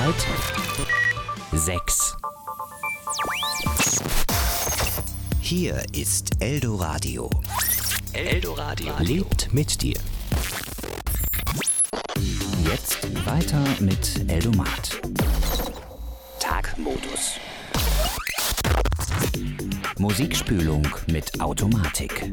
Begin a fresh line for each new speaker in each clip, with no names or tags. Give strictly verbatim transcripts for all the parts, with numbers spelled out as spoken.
Zeit sechs.
Hier ist Eldoradio.
Eldoradio lebt mit dir. Jetzt weiter mit Eldomat. Tagmodus. Musikspülung mit Automatik.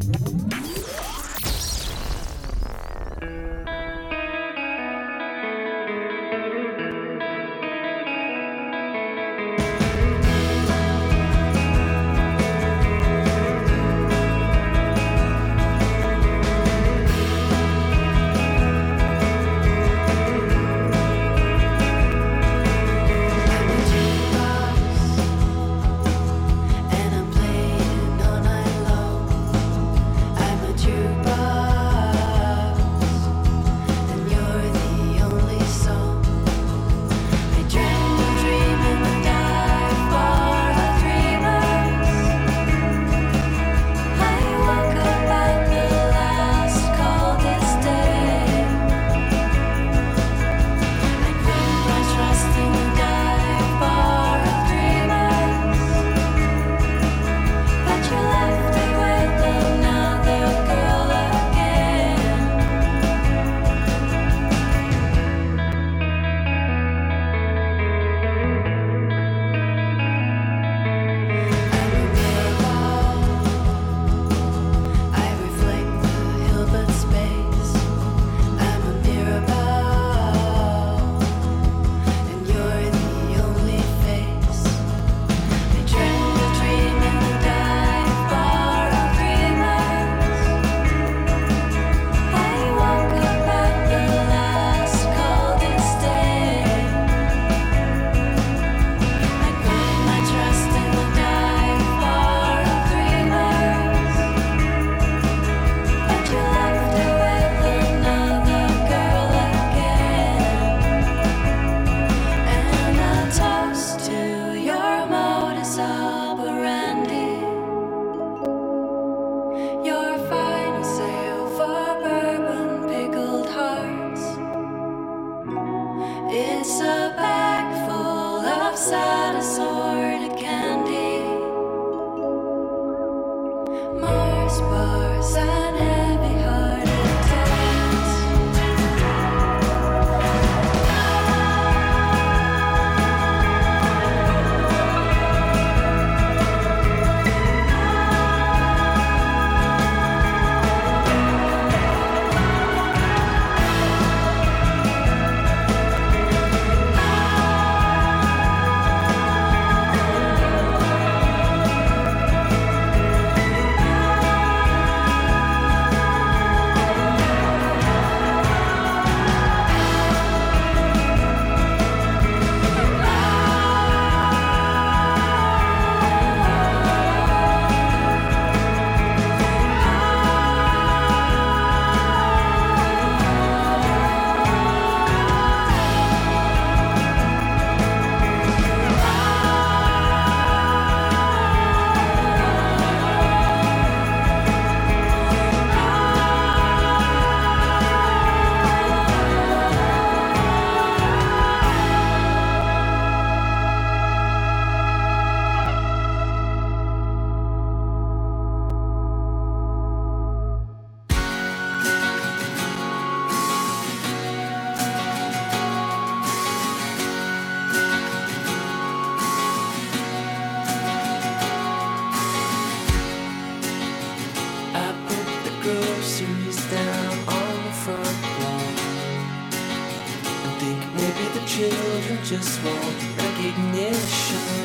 Just want recognition.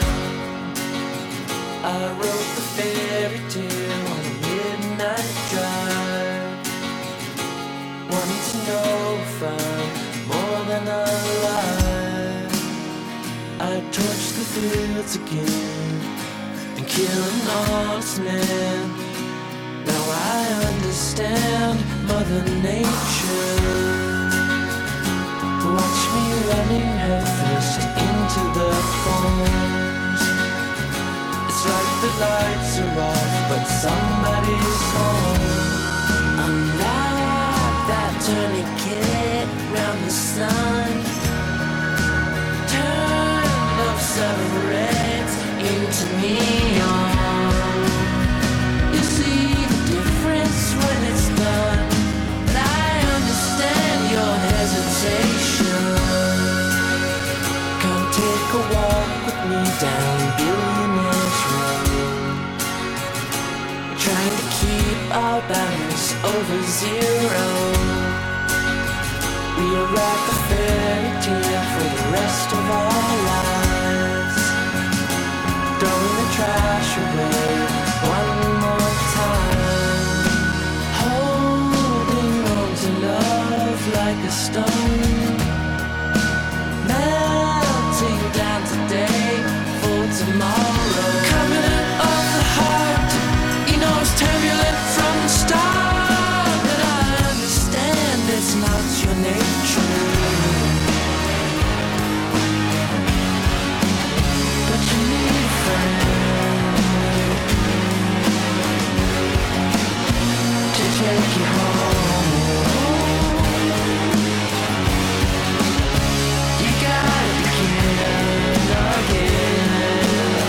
I wrote the fairy tale on a midnight drive, wanting to know if I'm more than alive. I torched the fields again and kill an honest man. Now I understand Mother Nature. Watch me running headfirst into the thorns. It's like the lights are off, but somebody's home. I'm like that tourniquet round the sun. Turn me on. You see the difference when it's done. But I understand your hesitation. Come take a walk with me down Billionaire's Road. Trying to keep our balance over zero. We are like a fairy tale for the rest of our lives. Throwing the trash away one more time. Holding on to love like a stone. Melting down today for tomorrow. Covenant of the heart, you know it's turbulent from the start. But I understand it's not your nature. But you need a friend to take you home. You gotta begin again.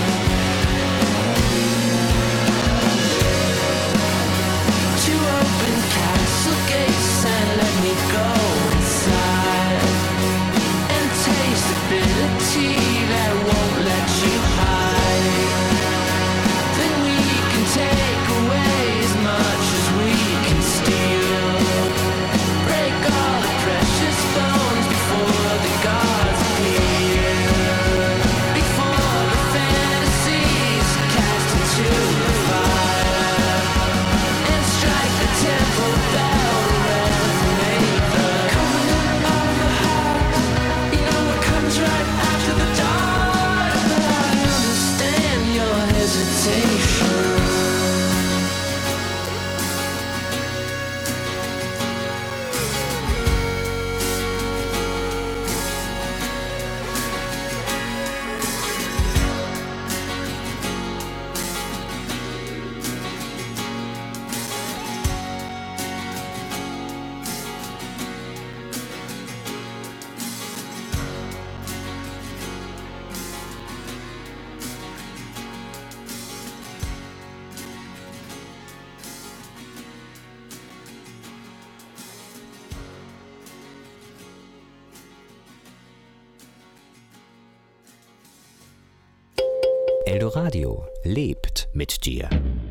To open castle gates and let me go inside and taste the bitter tea that won't let you hide. Then we can take away as much as we can steal. Break all the precious bones before the gods appear. Before the fantasies cast into the fire. And strike the temple bell to resonate the covenant of the heart. You know what comes right after the dark. But I understand your hesitation.
Eldoradio lebt mit dir.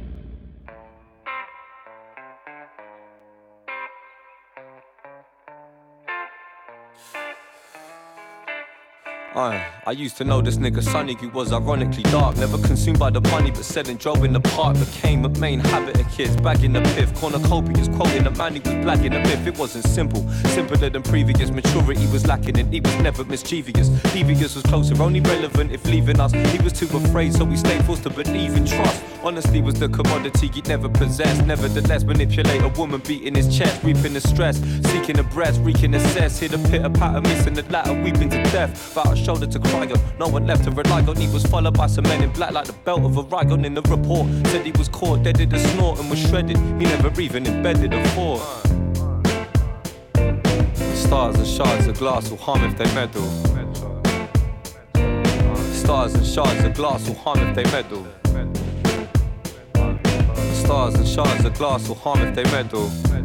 Uh, I used to know this nigga Sonny who was ironically dark. Never consumed by the money but selling drove in the park. Became a main habit of kids, bagging the piff. Cornucopias quoting a man who was blagging a myth. It wasn't simple, simpler than previous. Maturity was lacking and he was never mischievous. Devious was closer, only relevant if leaving us. He was too afraid so we stayed forced to believe in trust. Honesty was the commodity he'd never possessed. Nevertheless manipulate a woman beating his chest. Reaping the stress, seeking the breast, wreaking the cess. Hit a pitter patter, missing the latter, weeping to death. About a shoulder to cry on, no one left to rely on. He was followed by some men in black like the belt of a Rygon. In the report said he was caught dead in a snort and was shredded. He never even embedded a thought. Stars and shards of glass will harm if they meddle. Stars and shards of glass will harm if they meddle. Stars and shards of glass will harm if they meddle.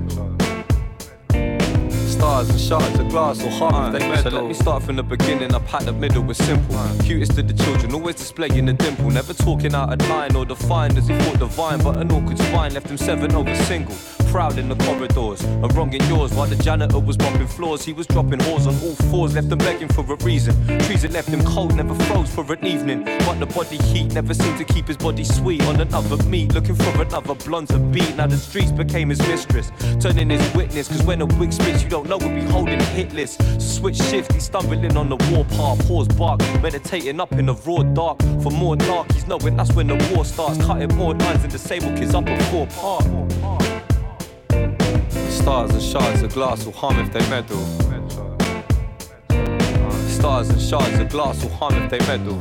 Stars and shards of glass will harm if they meddle. So let me start from the beginning, up at the middle was simple. Cutest to the children, always displaying a dimple. Never talking out of line or defined as he thought divine. But an awkward spine left him seven over single. Proud in the corridors and wrong in yours. While the janitor was mopping floors, he was dropping whores on all fours. Left them begging for a reason. Trees that left him cold never froze for an evening. But the body heat never seemed to keep his body sweet. On another meat, looking for another blonde to beat. Now the streets became his mistress, turning his witness. Cause when a wig spits, you don't know we'll be holding hit lists. So switch shift, he's stumbling on the warpath. Pause bark, meditating up in the raw dark. For more dark, he's knowing that's when the war starts. Cutting more lines and disabled kids up at four park. Stars and shards of glass will harm if they meddle. Stars and shards of glass will harm if they meddle.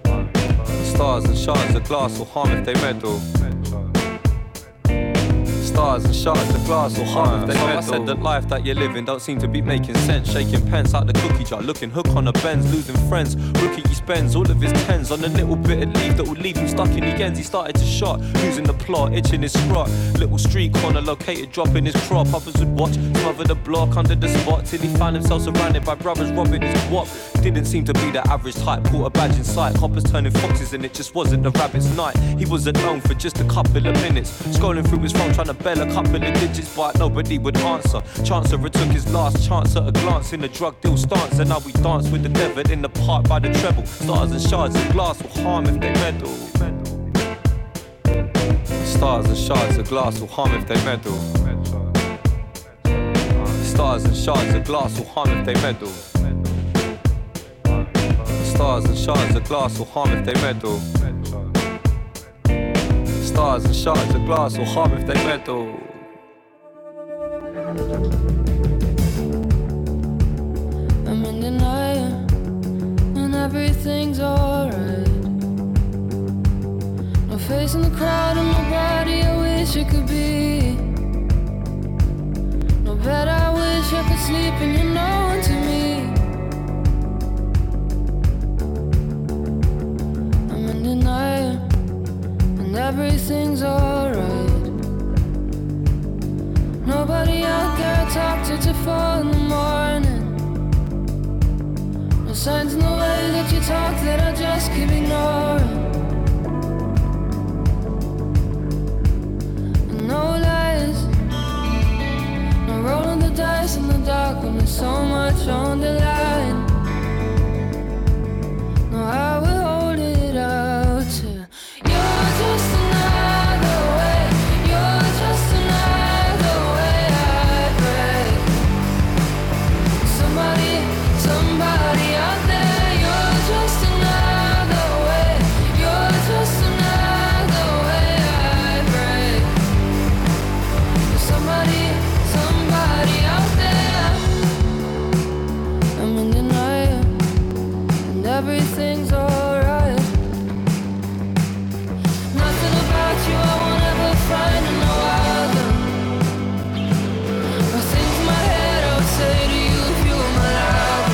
Stars and shards of glass will harm if they meddle. Stars and shards of glass or harm if they meddle. I said that life that you're living don't seem to be making sense. Shaking pence out the cookie jar, looking hook on a Benz, losing friends. Rookie he spends all of his tens on a little bit of leaf that will leave him stuck in the ends. He started to shot, losing the plot, itching his scrot. Little street corner located, dropping his crop. Others would watch, smother the block under the spot till he found himself surrounded by brothers robbing his wop. Didn't seem to be the average type, caught a badge in sight. Coppers turning foxes and it just wasn't the rabbit's night. He was alone for just a couple of minutes, scrolling through his phone trying to bell a couple of digits, but nobody would answer. Chancer took his last chance at a glance in a drug deal stance, and now we dance with the devil in the park by the treble. Stars and shards of glass will harm if they meddle. Stars and shards of glass will harm if they meddle. Stars and shards of glass will harm if they meddle. Stars and shards of glass will harm if they meddle. Stars and shards of glass will harm if they meddle.
I'm in denial and everything's alright. No face in the crowd and nobody I wish it could be. No bed I wish I could sleep and you're no one to me. I'm in denial and everything's alright. Nobody out there I talk to till four in the morning. No signs in the way that you talk that I just keep ignoring. And no lies, no rolling the dice in the dark when there's so much on the line. No, I will hold it out till you're just another way. You're just another way I break. Somebody, somebody out there. You're just another way. You're just another way I break. Somebody, somebody out there. I'm in denial and everything's alright. Nothing about you I won't ever find in no other. Or things in my head I would say to you if you were my lover.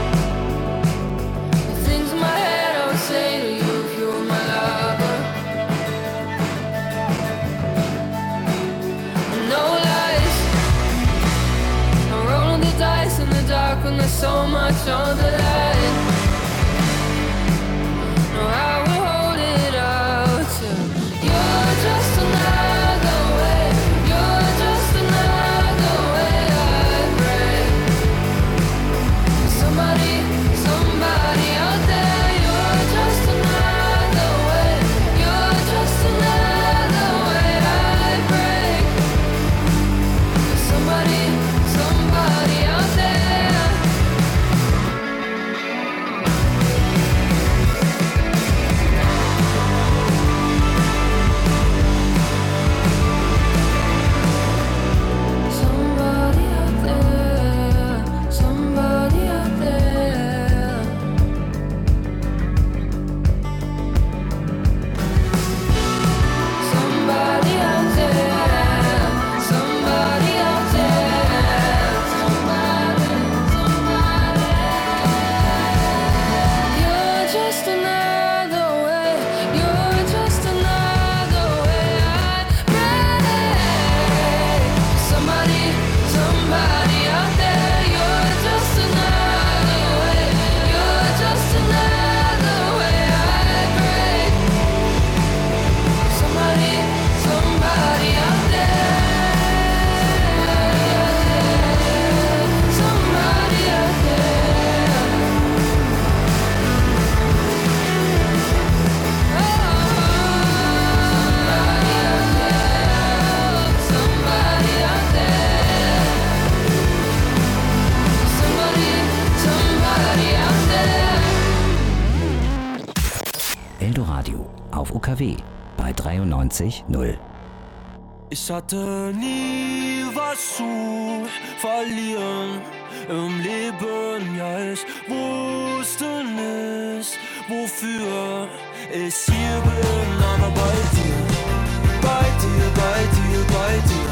The things in my head I would say to you if you were my lover. And no lies, I'm rolling the dice in the dark when there's so much on the line. No, I will hold it out till you're just another way. You're just another way I break. Somebody, somebody out there. You're just another way. You're just another way I break. Somebody, somebody out there. Somebody out there, somebody out there. Somebody out there, somebody out there. Somebody, somebody. You're just another way. You're just another way I break. Somebody, somebody out there. You're just another way. You're just another way I break. Somebody, somebody out there. Somebody out there. Somebody out there. Somebody, somebody out there.
Eldoradio auf U K W bei dreiundneunzig null.
Ich hatte nie was zu verlieren im Leben, ja ich wusste nicht, wofür ich hier bin, aber bei dir, bei dir, bei dir, bei dir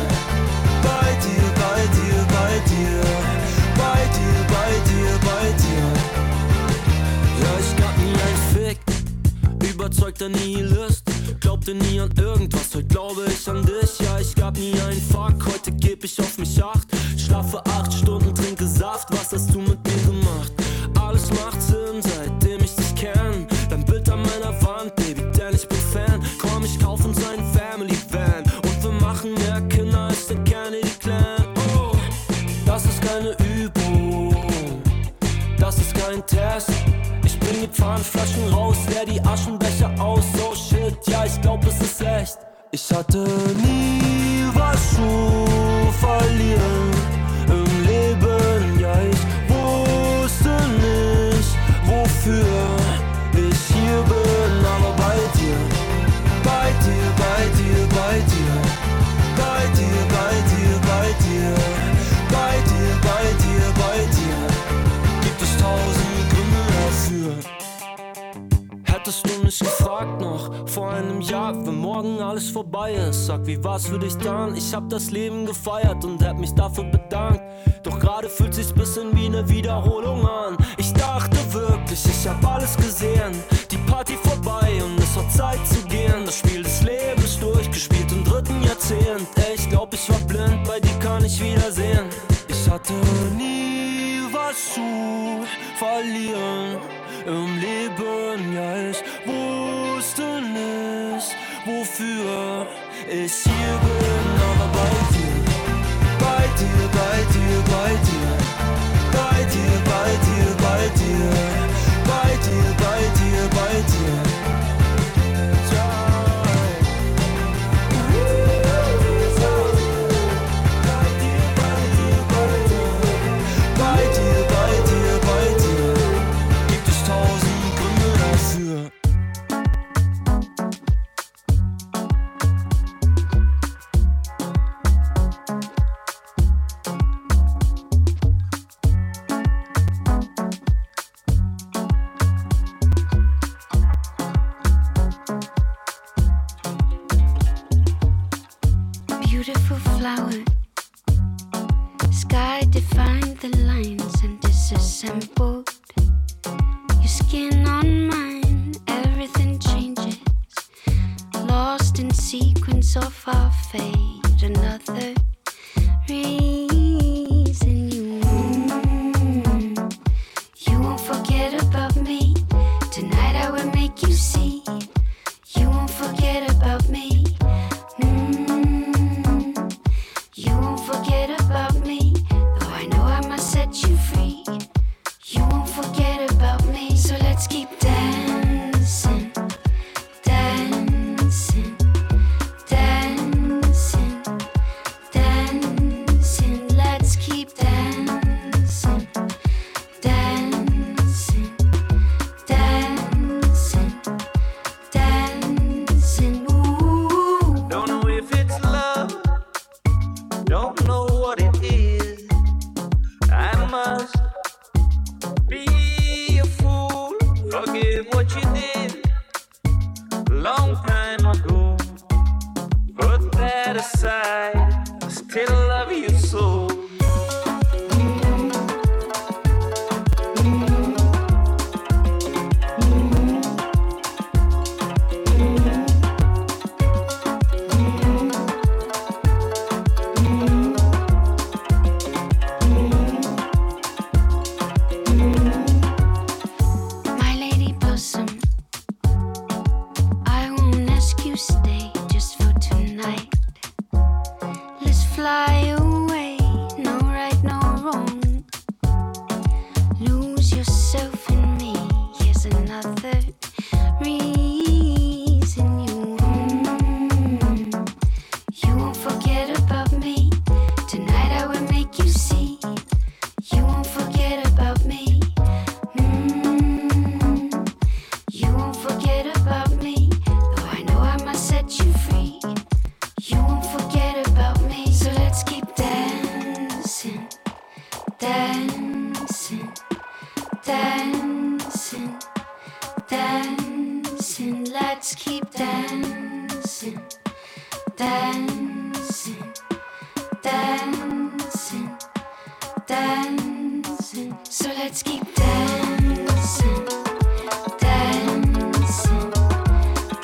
alter Nihilist. Glaubte nie an irgendwas, heute glaube ich an dich. Ja, ich gab nie einen Fuck, heute geb ich auf mich acht. Schlafe acht Stunden, trinke Saft, was hast du mit mir gemacht? Alles macht Sinn, seitdem ich dich kenn. Dein Bild an meiner Wand, Baby, denn ich bin Fan. Komm, ich kauf uns einen Family Van und wir machen mehr Kinder als der Kennedy Clan. Oh, das ist keine Übung, das ist kein Test. Ich bring die Pfandflaschen raus, leer die Aschenbecher aus. Oh shit, ja, ich glaub, es ist echt. Ich hatte nie was zu verlieren im Leben. Ja, ich wusste nicht, wofür ich hier bin. Aber bei dir, bei dir, bei dir, bei dir, bei dir, bei dir, bei dir, bei dir, bei dir, bei dir, gibt es tausend Gründe dafür. Hättest du mich gefragt noch vor einem Jahr, wenn morgen alles vorbei ist, sag, wie war's für dich dann? Ich hab das Leben gefeiert und hätt mich dafür bedankt. Doch gerade fühlt sich's bisschen wie ne Wiederholung an. Ich dachte wirklich, ich hab alles gesehen, die Party vorbei und es war Zeit zu gehen. Das Spiel des Lebens durchgespielt im dritten Jahrzehnt. Ey, ich glaub, ich war blind, bei dir kann ich wiedersehen. Ich hatte nie was zu verlieren im Leben, ja, ich wusste nicht, wofür ich hier bin. Aber bei dir, bei dir, bei dir, bei dir, bei dir, bei dir, bei dir, bei dir, bei dir, bei dir, ja. Bei dir, bei dir, bei dir, gibt es tausend Gründe dafür.
Beautiful flower, sky defined the lines and disassembled. Your skin on mine, everything changes. Lost in sequence of our fate, another reason you mm, you won't forget about me. Tonight I will make you see. You won't forget about me. Mm, you won't forget about me. Though I know I must set you free. You won't forget about me. So let's keep dancing, dancing, dancing, dancing. Let's keep dancing, dancing, dancing, dancing. Ooh.
Don't know if it's love, don't know what it is. I must be a fool, forget what you did long time ago. Put that aside, I still love you so.
My lady bosom, I won't ask you stay just for tonight. Let's fly away, no right, no wrong. Lose yourself in me, here's another reason you mm, you won't forget about me. Tonight I will make you see. You won't forget about me. Mm, you won't forget about me. Though I know I must set you free. You won't forget about me. So let's keep dancing, dancing, dancing, dancing. Let's keep dancing, dancing, dancing, dancing. So let's keep dancing, dancing,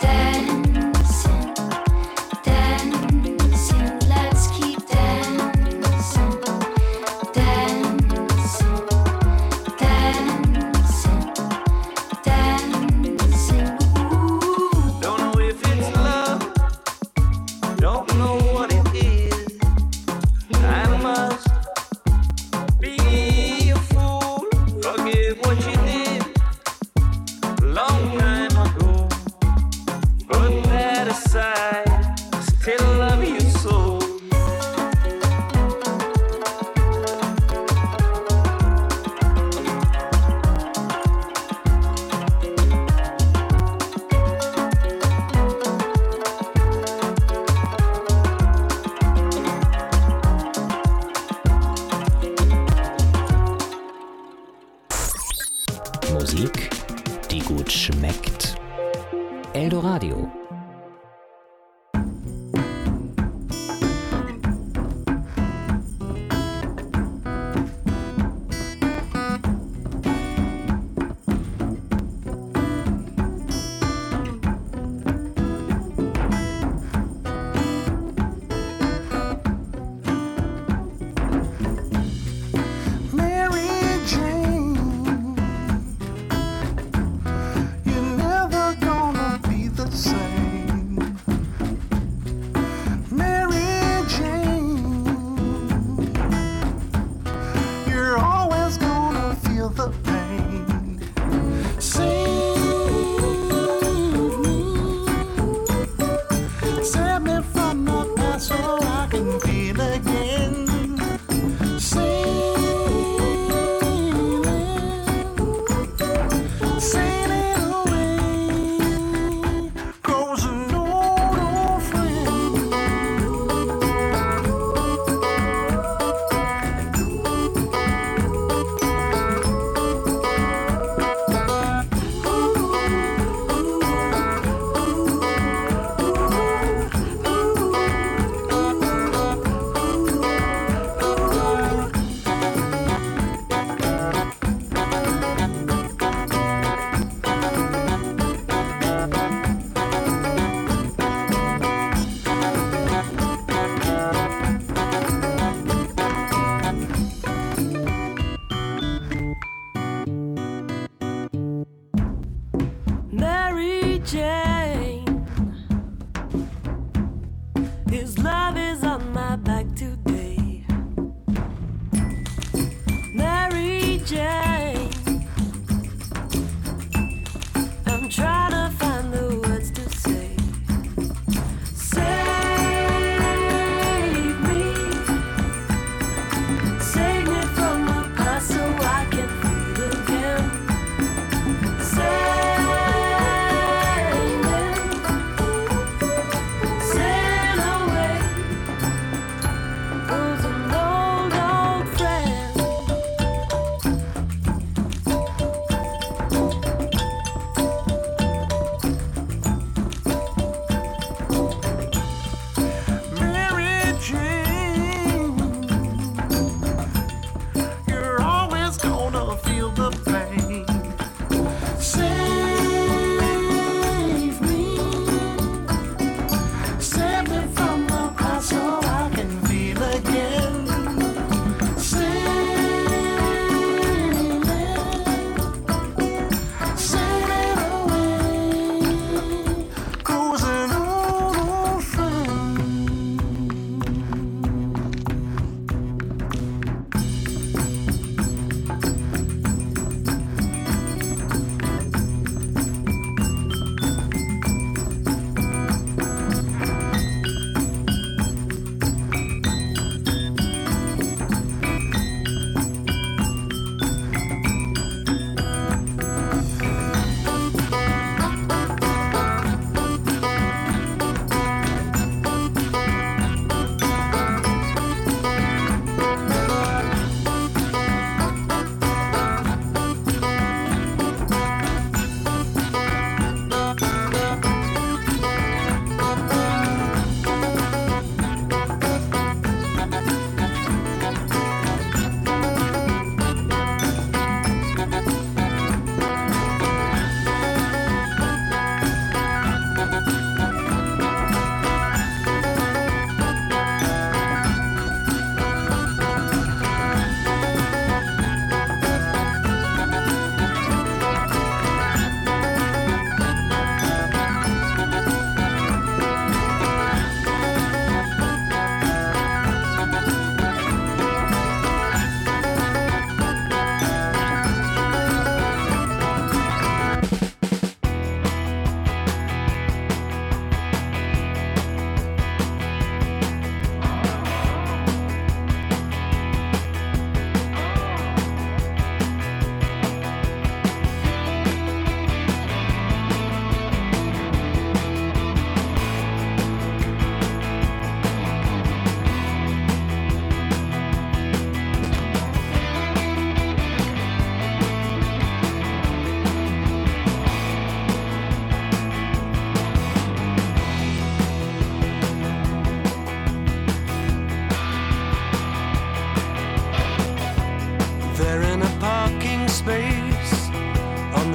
Musik, die gut schmeckt. Eldoradio.
Same.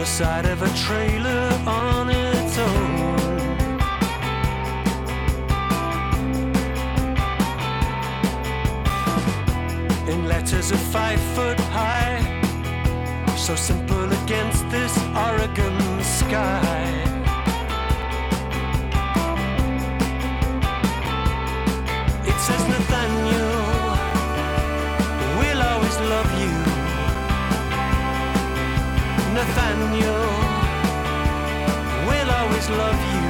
side of a trailer on its own. In letters of five foot high, so simple against this Oregon sky. It says, Nathaniel, we'll always love you. Nathaniel, we'll always love you.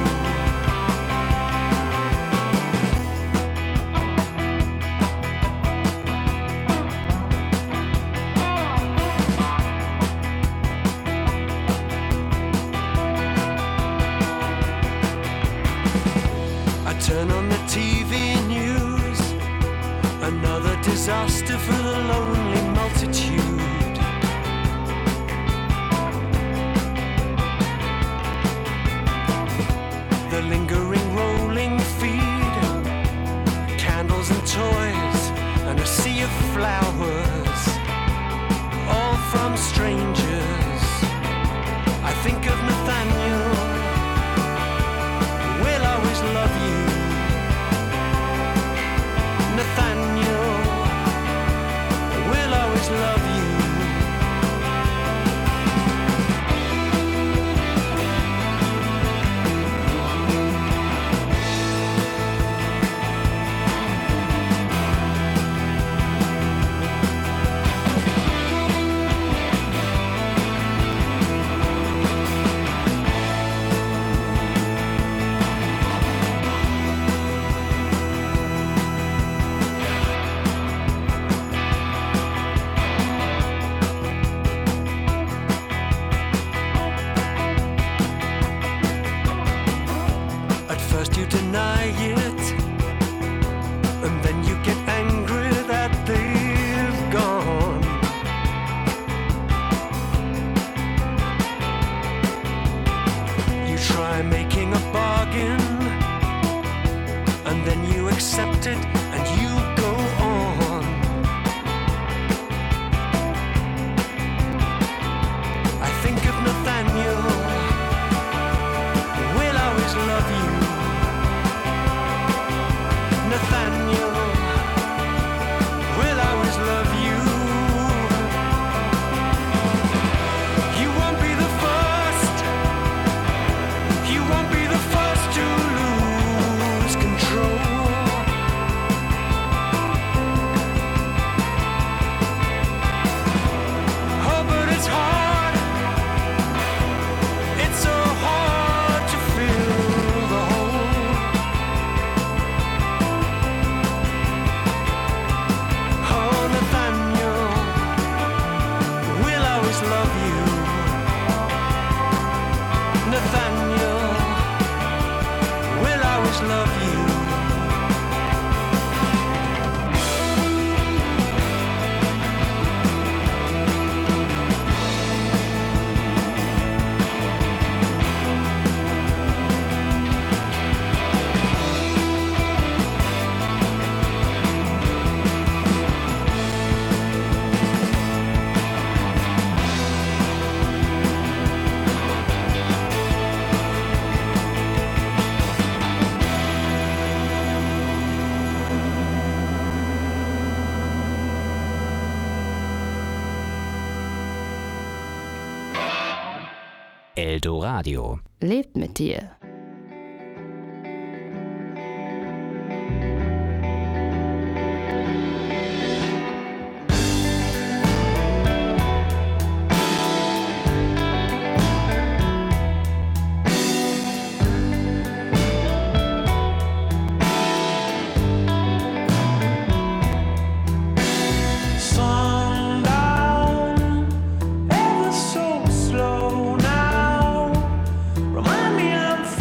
I turn on the T V news, another disaster for the lonely multitude. The lingering rolling feed, candles and toys, and a sea of flowers, all from strangers. I think of Nathaniel, we'll always love you. Nathaniel, we'll always love you. Deny it, and then you get angry that they've gone. You try making a bargain, and then you accept it and you go on. I think of Nathaniel, we'll always love you. Nathaniel, we'll always love you. You won't be the first, you won't be the first to lose control. Oh, but it's hard, it's so hard to fill the hole. Love you, Nathaniel, we'll always love you.
Eldoradio
lebt mit dir.
Ever so slow now, remind me I'm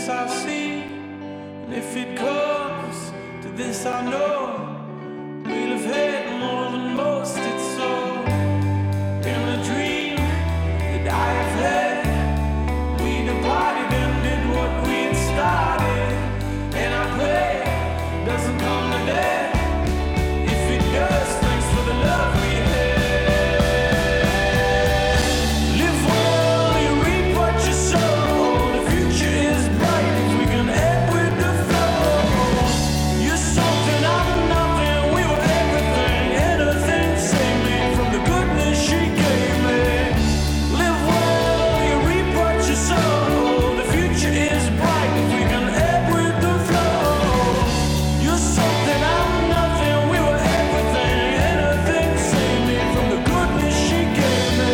this I see, and if it comes to this I know we'll have had more than most. It's so in a dream that I have had, we departed and did what we had started, and I pray it doesn't come to that. If it does, thanks for the love we had. Live well, you reap what you sow. The future is bright if we can ebb with the flow. You're something, I'm nothing, we were everything. Anything save me from the goodness she gave me. Live well, you reap what you sow. The future is bright if we can ebb with the flow. You're something, I'm nothing, we were everything. Anything save me from the goodness she gave me.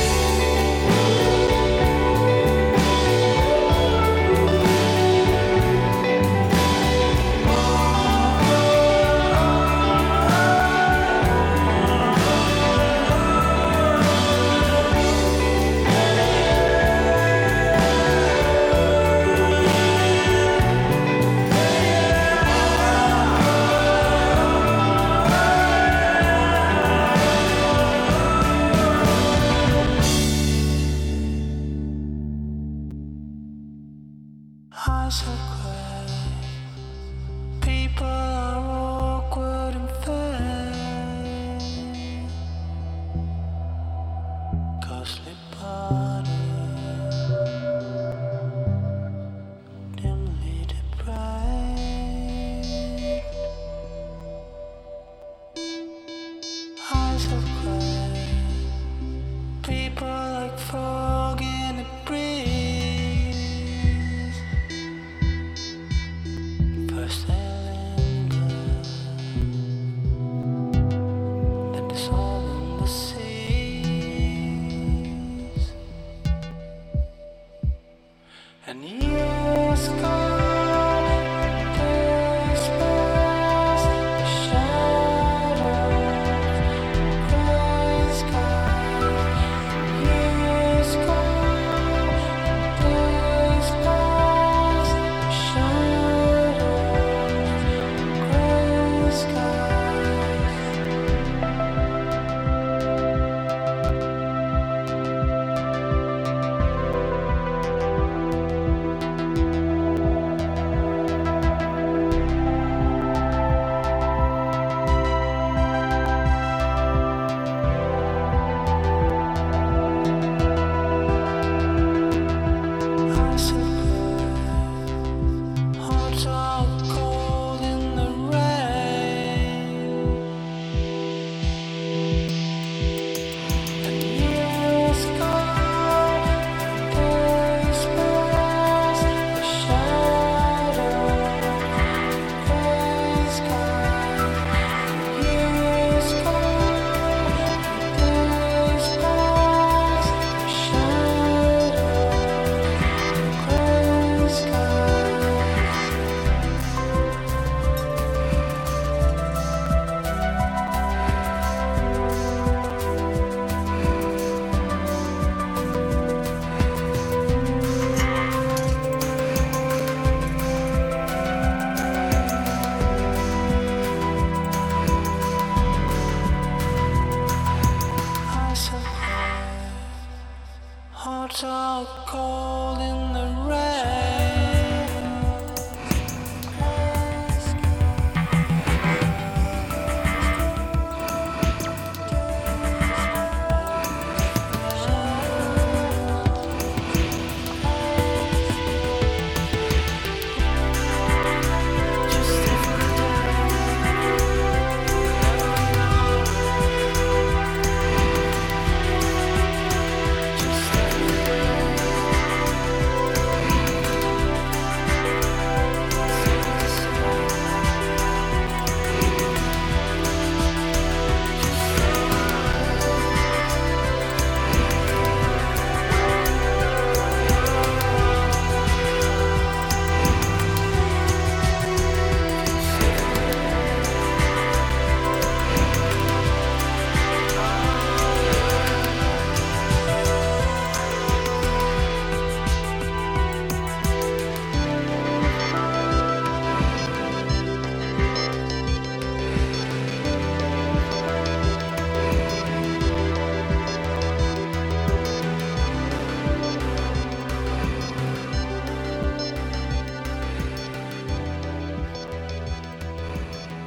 Eyes are gray, people are awkward and fake. Ghostly body, dimly depraved. Eyes of gray, people like fog in a breeze.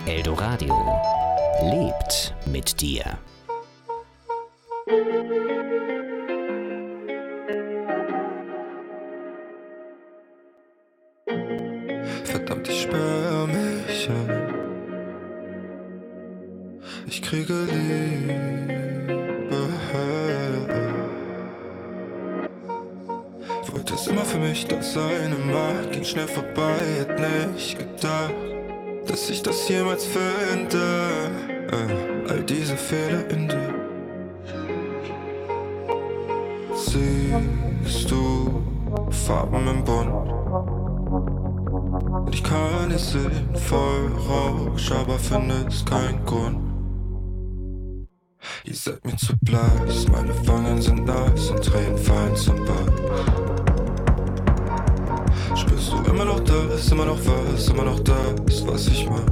Eldoradio lebt mit dir.
Verdammt, ich sperr mich ein. Ich kriege Liebe. Wollte es immer für mich das eine Mal, ging schnell vorbei, hätt nicht gedacht, dass ich das jemals finde. Äh, all diese Fehler in dir. Siehst du Farben im Bund? Und ich kann es sehen, voll Rausch, aber finde es keinen Grund. Ihr seid mir zu blass, meine Wangen sind nass und Tränen fallen zum Bad. Spürst du immer noch das, immer noch was, immer noch das, was ich mag?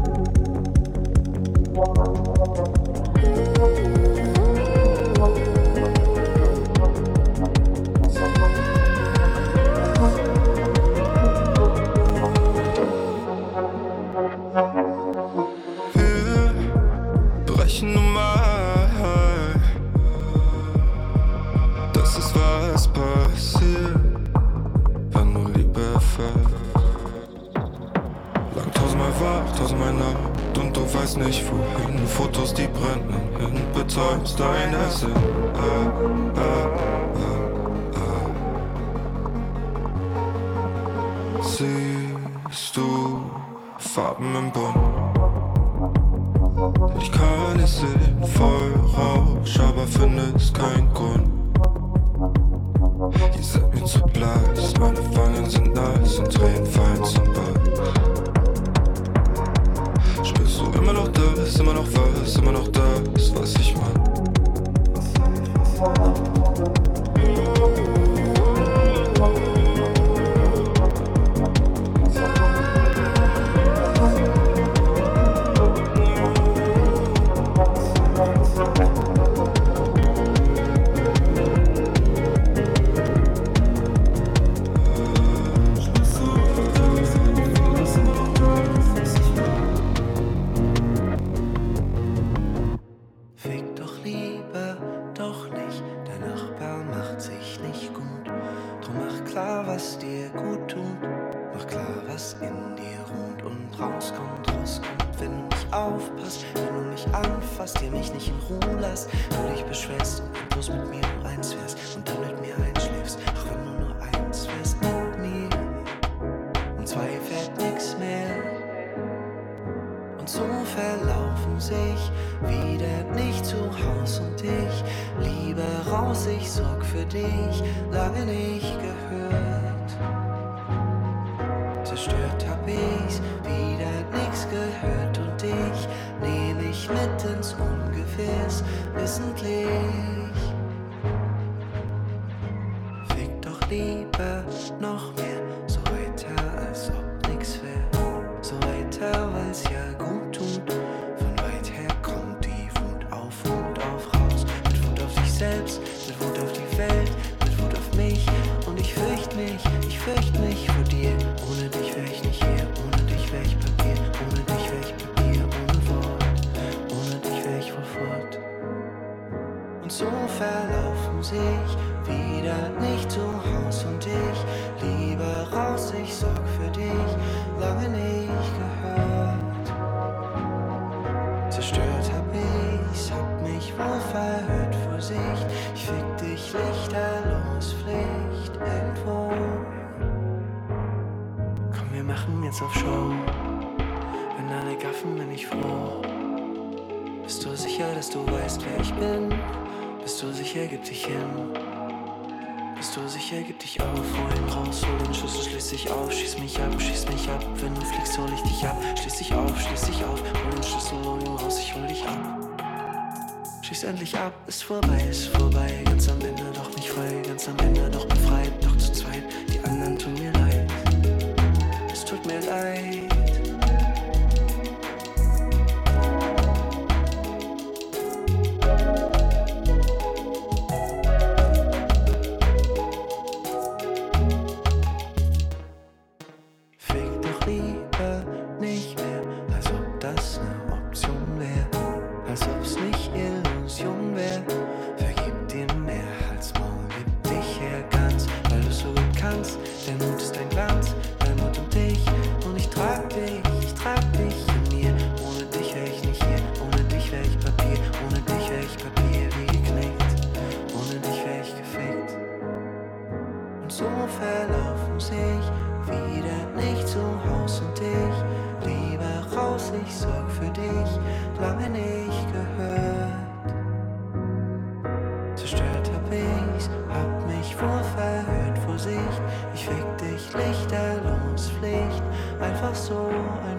Wir brechen nun mal. Das ist was passiert, wenn du Liebe erfährst. Lang tausendmal wach, tausendmal Nacht und du weißt nicht wohin. Fotos, die brennen hin, betäubst deine Sinn. Ah, ah, ah, ah. Siehst du Farben im Bund? Ich kann es sehen, voll Rausch, aber finde es keinen Grund. Ihr seid mir zu blass, meine Wangen sind nass und Tränen fallen zum Bad. Spürst du immer noch das, immer noch was, immer noch das, was ich mag?
Fick doch lieber, doch nicht, der Nachbar macht sich nicht gut. Drum mach klar, was dir gut tut, mach klar, was in dir ruht und rauskommt, rauskommt, wenn du nicht aufpasst, wenn du mich anfasst, dir mich nicht in Ruhe lässt, du dich beschwerst und bloß mit mir nur eins wärst und dann mit mir einschläfst, auch wenn du nur eins wärst mit mir, und zwei fährt nix mehr. Und so verlaufen sich wieder nicht zu Haus und ich lieber raus, ich sorg für dich, lange nicht gehört. Zerstört hab ich's, wieder nix gehört und dich nehm ich mit ins Ungewiss, wissentlich. Fick doch lieber noch mehr, so weiter, als ob nix wär. So weiter, weil's ja gut tut. Von weit her kommt die Wut auf, Wut auf raus. Mit Wut auf dich selbst, mit Wut auf die Welt, mit Wut auf mich. Und ich fürcht mich, ich fürcht mich vor dir. Ohne dich wär ich nicht hier, ohne dich wär ich Papier. Ohne dich wär ich Papier, ohne Wort. Ohne dich wär ich wohl fort. Und so verlaufen sich wieder nicht zu Haus und ich lieber raus, ich sorg für dich, lange nicht gehört. Zerstört hab ich's, hab mich wohl verhört, Vorsicht, ich fick dich lichterlos, Pflicht irgendwo. Komm, wir machen jetzt auf Show, wenn alle gaffen, bin ich froh. Bist du sicher, dass du weißt, wer ich bin? Bist du sicher, gib dich hin? Bist du sicher, gib dich auf, hol ihn raus, hol den Schlüssel, schließ dich auf, schieß mich ab, schieß mich ab, wenn du fliegst, hol ich dich ab, schließ dich auf, schließ dich auf, hol den Schlüssel, hol ihn raus, ich hol dich ab. Schieß endlich ab, ist vorbei, ist vorbei, ganz am Ende doch nicht frei, ganz am Ende doch befreit, doch zu zweit, die anderen tun mir leid, es tut mir leid. Fick doch lieber nicht mehr, als ob das eine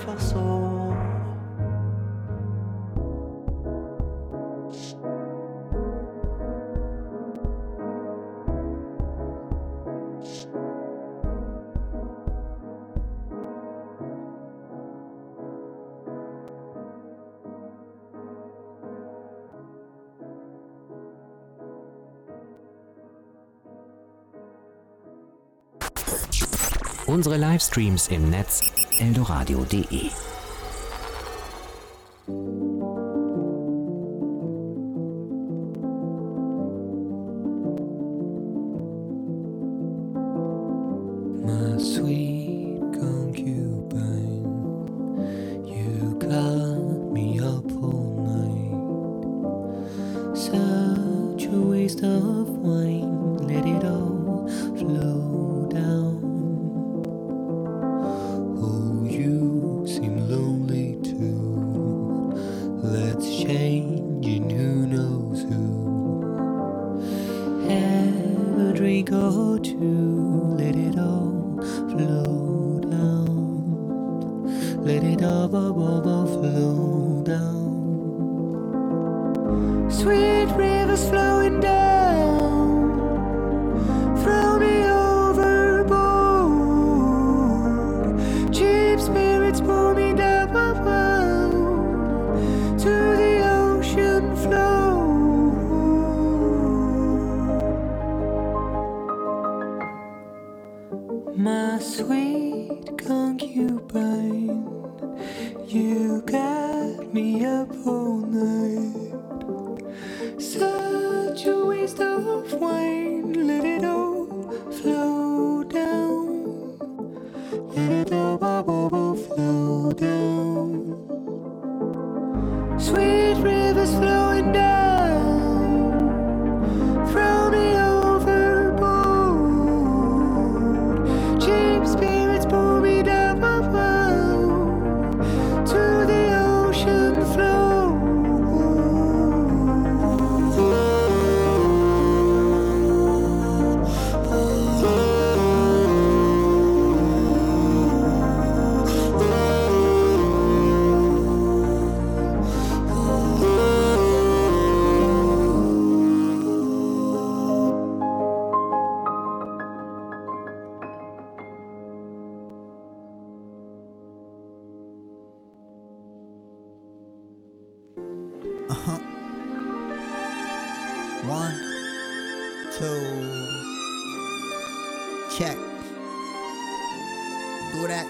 façon.
Unsere Livestreams im Netz eldoradio punkt de.
My sweet concubine, you got me up all night. Such a waste of wine, let it all flow down. Oh, you seem lonely too. Let's change in who knows who. Have a drink or two, let it all flow down. Let it all, all, all, all flow down. Sweet rivers flowing down, throw me overboard. Cheap spirits pull me down to the ocean floor. My sweet concubine, you got me up all night. Such a waste of wine, let it all flow down. Let it all, all, all, all flow down. Sweet rivers flowing down, throw me overboard. Cheap spirits pull me down to the ocean floor.
Uh-huh. One, two, check. Do that.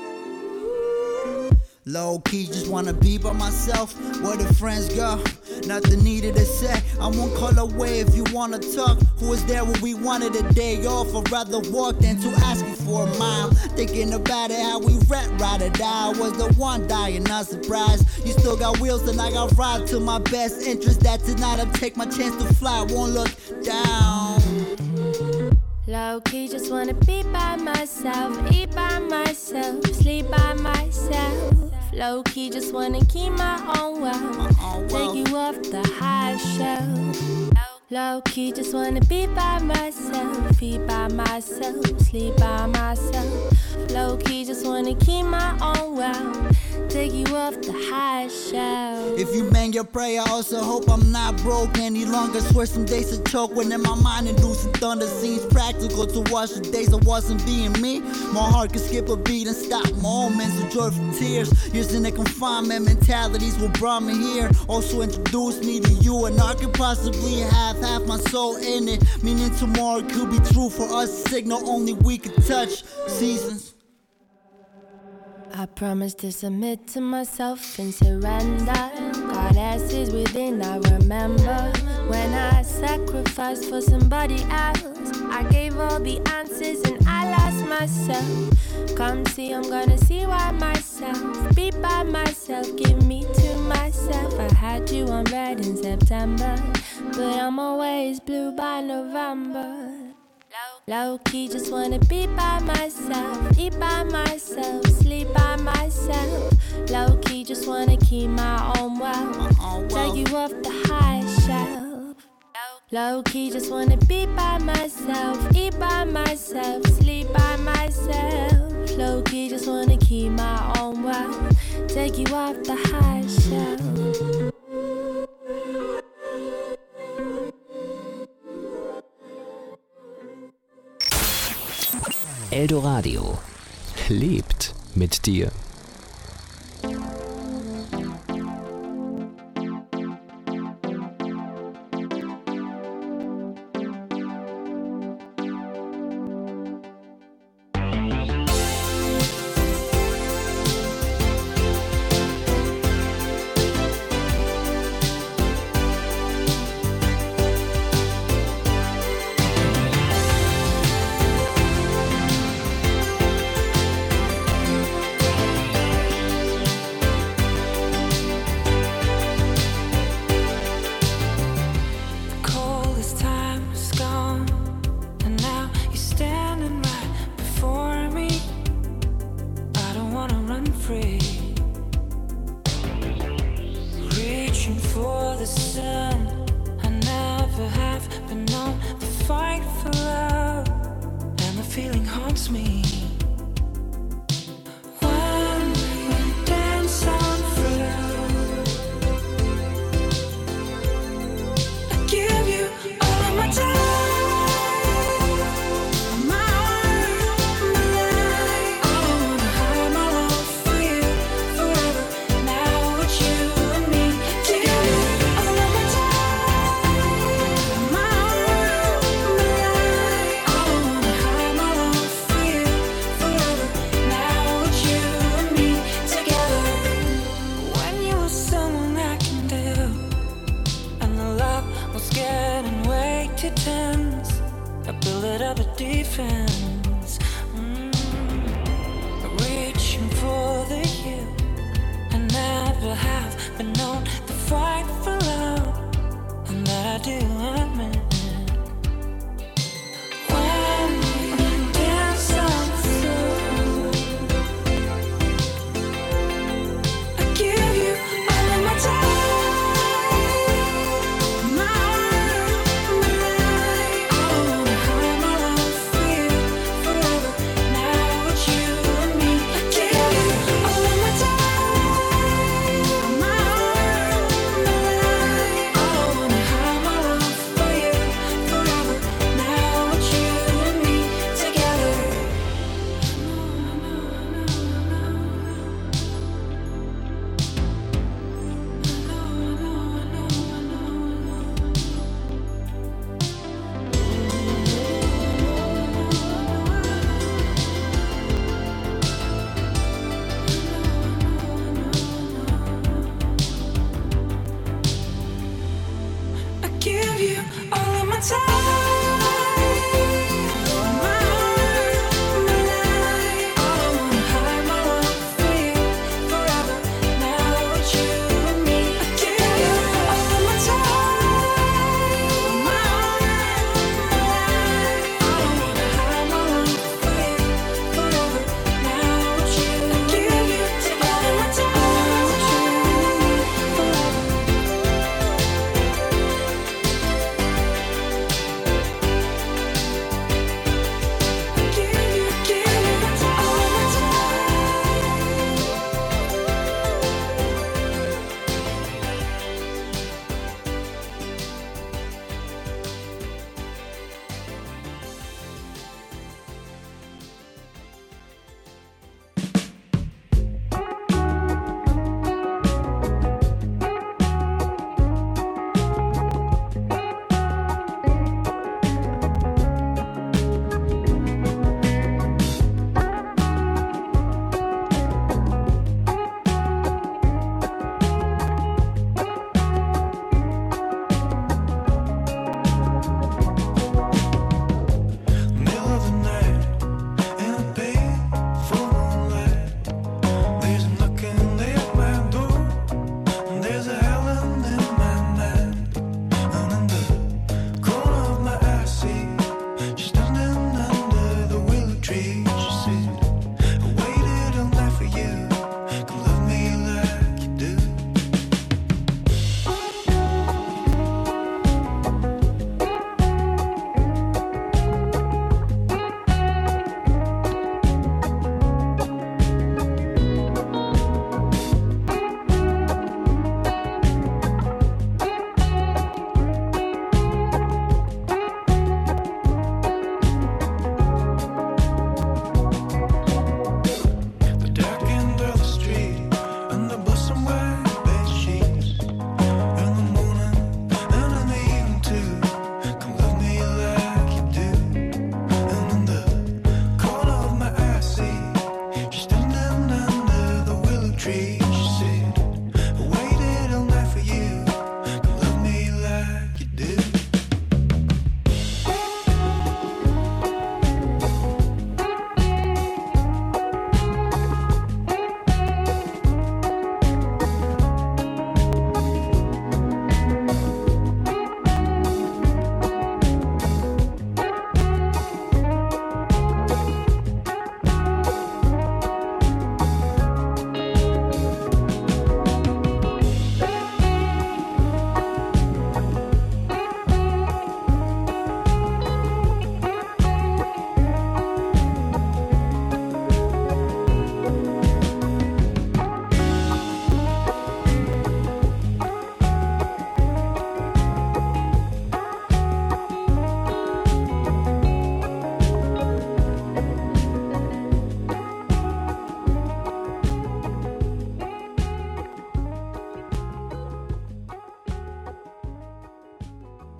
Low key, just wanna be by myself. Where the friends go, nothing needed to say. I won't call away if you wanna talk. Who was there when we wanted a day off? I'd rather walk than to ask you for a mile. Thinking about it, how we rap, ride or die. I was the one dying, not surprised. You still got wheels and I got ride to my best interest. That tonight I'll take my chance to fly, won't look down.
Low key, just wanna be by myself, eat by myself, sleep by myself. Low key, just wanna keep my own wealth, take you off the high shelf. Low key, just wanna be by myself, eat by myself, sleep by myself. Low key, just wanna keep my own wealth, take you off the high shelf.
If you bang your prayer, I also hope I'm not broke any longer. Swear some days to choke when in my mind inducing thunder seems practical to watch the days I wasn't being me. My heart could skip a beat and stop moments of joyful tears. Years in the confinement mentalities will brought me here. Also introduced me to you, and I could possibly have half my soul in it. Meaning tomorrow could be true for us. Signal only we could touch. Seasons.
I promise to submit to myself and surrender. God answers within, I remember when I sacrificed for somebody else. I gave all the answers and I lost myself. Come see, I'm gonna see why myself. Be by myself, give me to myself. I had you on red in September, but I'm always blue by November. Low key, just wanna be by myself, eat by myself, sleep by myself. Low key, just wanna keep my own wealth, take you off the high shelf. Low key, just wanna be by myself, eat by myself, sleep by myself. Low key, just wanna keep my own wealth, take you off the high shelf.
Eldoradio lebt mit dir.
tree. She said, I waited all night for you. Come love me like you do.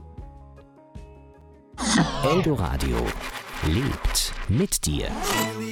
Eldoradio lebt mit dir.